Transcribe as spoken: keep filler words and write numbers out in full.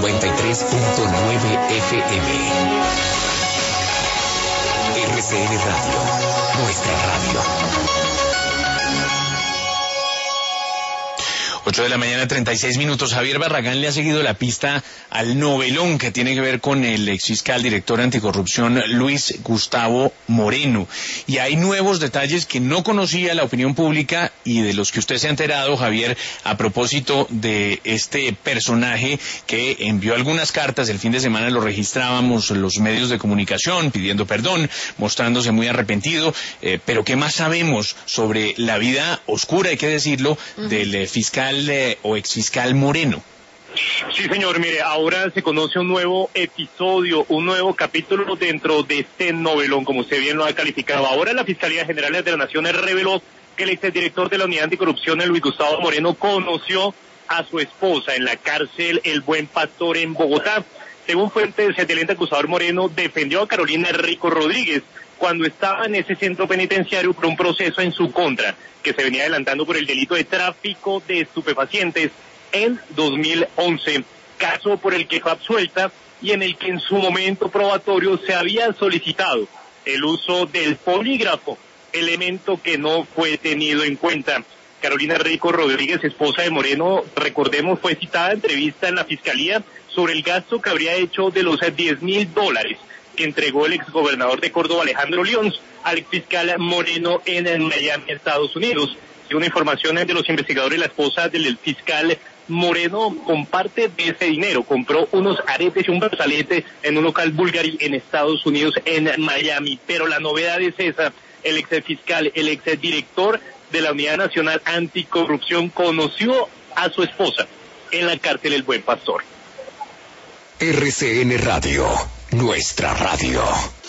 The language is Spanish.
noventa y tres punto nueve F M. R C N Radio, nuestra radio. ocho de la mañana, treinta y seis minutos. Javier Barragán le ha seguido la pista al novelón que tiene que ver con el exfiscal director anticorrupción Luis Gustavo Moreno. Y hay nuevos detalles que no conocía la opinión pública y de los que usted se ha enterado, Javier, a propósito de este personaje que envió algunas cartas. El fin de semana lo registrábamos los medios de comunicación pidiendo perdón, mostrándose muy arrepentido. Eh, pero ¿qué más sabemos sobre la vida oscura, hay que decirlo, uh-huh. del eh, fiscal eh, o exfiscal Moreno? Sí, señor, mire, ahora se conoce un nuevo episodio, un nuevo capítulo dentro de este novelón, como usted bien lo ha calificado. Ahora la Fiscalía General de la Nación reveló que el exdirector de la Unidad Anticorrupción, Luis Gustavo Moreno, conoció a su esposa en la cárcel El Buen Pastor en Bogotá. Según fuentes, el teniente acusador Moreno defendió a Carolina Rico Rodríguez cuando estaba en ese centro penitenciario por un proceso en su contra, que se venía adelantando por el delito de tráfico de estupefacientes en dos mil once, caso por el que fue absuelta y en el que en su momento probatorio se había solicitado el uso del polígrafo, elemento que no fue tenido en cuenta. Carolina Rico Rodríguez, esposa de Moreno, recordemos, fue citada en entrevista en la Fiscalía sobre el gasto que habría hecho de los diez mil dólares que entregó el exgobernador de Córdoba, Alejandro Lyons, al exfiscal Moreno en Miami, Estados Unidos. Según información de los investigadores, la esposa del fiscal Moreno, con parte de ese dinero, compró unos aretes y un brazalete en un local Bulgari en Estados Unidos, en Miami. Pero la novedad es esa: el exfiscal, el exdirector de la Unidad Nacional Anticorrupción, conoció a su esposa en la cárcel El Buen Pastor. R C N Radio, nuestra radio.